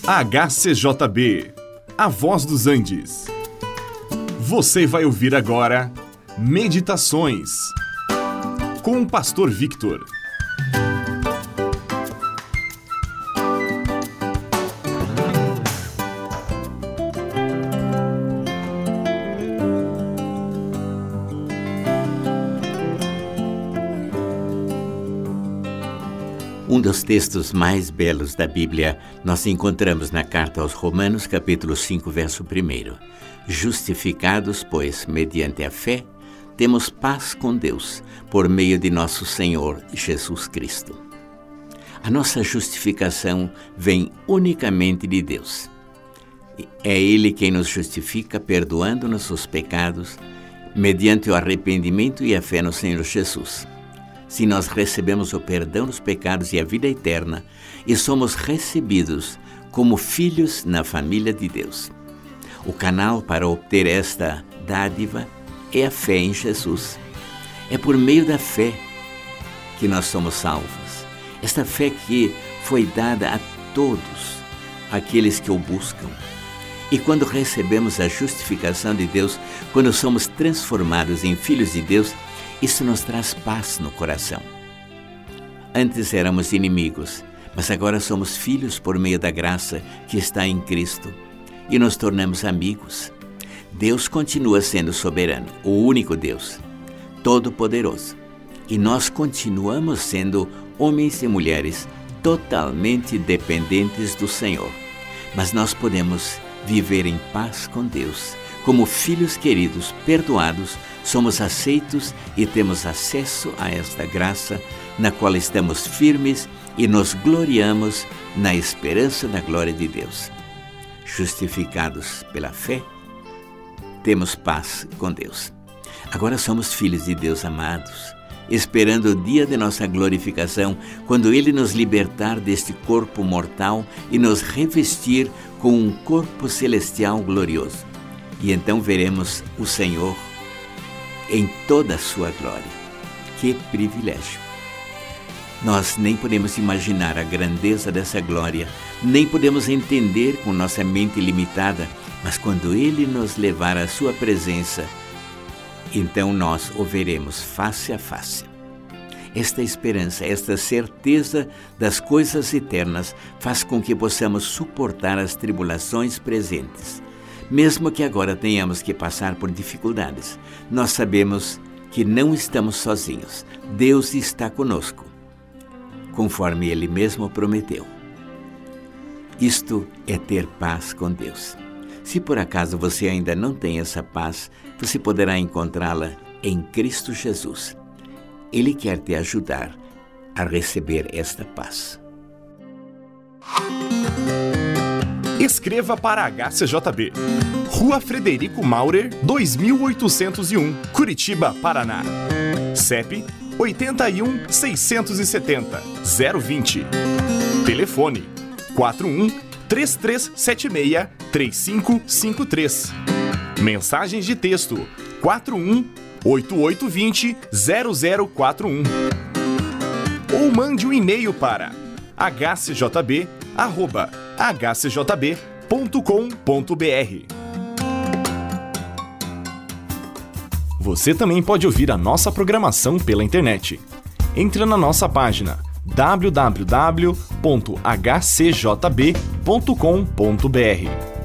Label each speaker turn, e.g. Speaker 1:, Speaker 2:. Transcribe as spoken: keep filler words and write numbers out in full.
Speaker 1: H C J B, a voz dos Andes. Você vai ouvir agora Meditações com o Pastor Victor.
Speaker 2: Um dos textos mais belos da Bíblia nós encontramos na carta aos Romanos, capítulo cinco, verso primeiro. Justificados, pois, mediante a fé, temos paz com Deus, por meio de nosso Senhor Jesus Cristo. A nossa justificação vem unicamente de Deus. É Ele quem nos justifica, perdoando-nos os pecados, mediante o arrependimento e a fé no Senhor Jesus. Se nós recebemos o perdão dos pecados e a vida eterna, e somos recebidos como filhos na família de Deus. O canal para obter esta dádiva é a fé em Jesus. É por meio da fé que nós somos salvos. Esta fé que foi dada a todos aqueles que o buscam. E quando recebemos a justificação de Deus, quando somos transformados em filhos de Deus, isso nos traz paz no coração. Antes éramos inimigos, mas agora somos filhos por meio da graça que está em Cristo e nos tornamos amigos. Deus continua sendo soberano, o único Deus, todo-poderoso. E nós continuamos sendo homens e mulheres totalmente dependentes do Senhor. Mas nós podemos viver em paz com Deus. Como filhos queridos, perdoados, somos aceitos e temos acesso a esta graça, na qual estamos firmes e nos gloriamos na esperança da glória de Deus. Justificados pela fé, temos paz com Deus. Agora somos filhos de Deus amados, esperando o dia de nossa glorificação, quando Ele nos libertar deste corpo mortal e nos revestir com um corpo celestial glorioso. E então veremos o Senhor em toda a sua glória. Que privilégio! Nós nem podemos imaginar a grandeza dessa glória, nem podemos entender com nossa mente limitada, mas quando Ele nos levar à sua presença, então nós o veremos face a face. Esta esperança, esta certeza das coisas eternas faz com que possamos suportar as tribulações presentes. Mesmo que agora tenhamos que passar por dificuldades, nós sabemos que não estamos sozinhos. Deus está conosco, conforme Ele mesmo prometeu. Isto é ter paz com Deus. Se por acaso você ainda não tem essa paz, você poderá encontrá-la em Cristo Jesus. Ele quer te ajudar a receber esta paz.
Speaker 1: Escreva para H C J B, Rua Frederico Maurer, dois mil oitocentos e um, Curitiba, Paraná. C E P oito um, seis sete zero, zero vinte. Telefone quatro um, três três sete seis, três cinco cinco três. Mensagens de texto quatro um, oito oito dois zero, zero zero quatro um. Ou mande um e-mail para h c j b arroba h c j b ponto com ponto b r. Você também pode ouvir a nossa programação pela internet. Entre na nossa página w w w ponto h c j b ponto com ponto b r.